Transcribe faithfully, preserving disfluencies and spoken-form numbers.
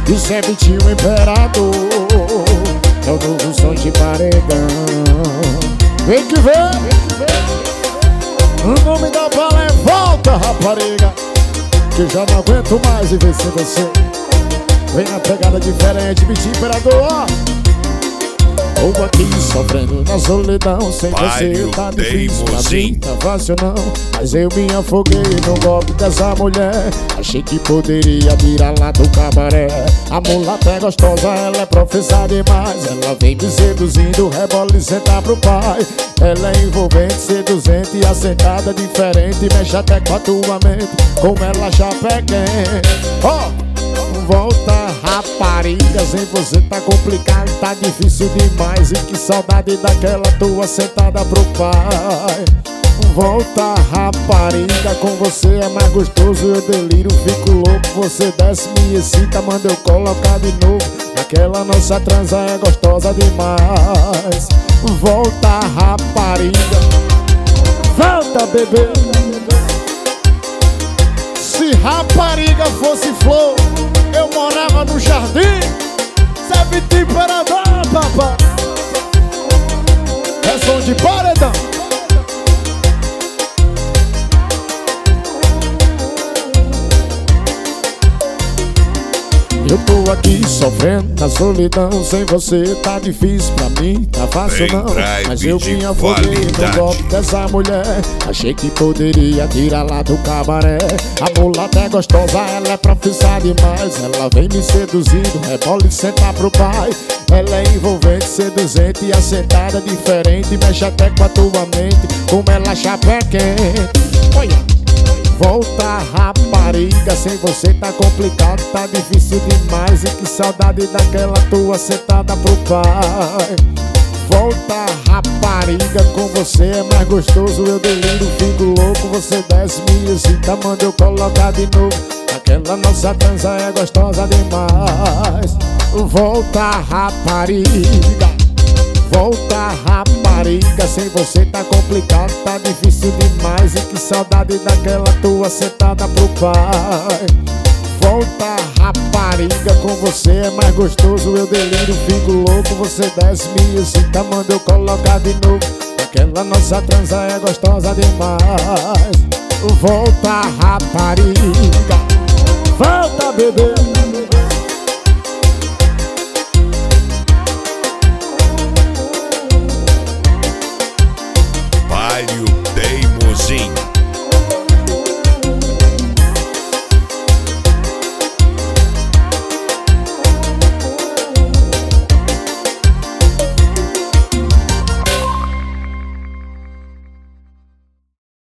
Isso é Vitinho Imperador, é o novo som de paredão. Vem que vem, vem que vem. O nome da bala é Volta, rapariga, que já não aguento mais viver sem você. Vem na pegada diferente, Vitinho Imperador, ó. Ou aqui sofrendo na solidão, sem você tá difícil, pra mim tá fácil não. Mas eu me afoguei no golpe dessa mulher. Achei que poderia virar lá do cabaré. A mulata é gostosa, ela é professa demais. Ela vem me seduzindo, rebola e senta pro pai. Ela é envolvente, seduzente e assentada diferente. Mexe até com a tua mente, como ela já pega. Ó, oh! Volta, rapariga, sem você tá complicado, tá difícil demais. E que saudade daquela tua sentada pro pai. Volta, rapariga, com você é mais gostoso. Eu deliro, fico louco, você desce, me excita, manda eu colocar de novo. Aquela nossa transa é gostosa demais. Volta, rapariga, volta, bebê. Se rapariga fosse flor, eu morava no jardim. Cê é Vitinho Imperador, papai. É som de paredão. Eu tô aqui sofrendo na solidão, sem você tá difícil pra mim, tá fácil não. Mas eu me afoguei no golpe dessa mulher. Achei que poderia tirar lá do cabaré. A mulata é gostosa, ela é profissa demais. Ela vem me seduzindo, rebola e senta pro pai. Ela é envolvente, seduzente e assentada diferente. Mexe até com a tua mente, como ela chapa quente. Olha! Volta, rapariga, sem você tá complicado, tá difícil demais. E que saudade daquela tua sentada pro pai. Volta, rapariga, com você é mais gostoso. Eu deliro, fico louco, você desce, me excita, manda eu colocar de novo. Aquela nossa transa é gostosa demais. Volta, rapariga, volta, rapariga, sem você tá complicado, tá difícil demais. E que saudade daquela tua sentada pro pai. Volta, rapariga, com você é mais gostoso. Eu deliro, fico louco, você desce, me excita, manda eu colocar de novo. Aquela nossa transa é gostosa demais. Volta, rapariga, volta, bebê. Teimosinho.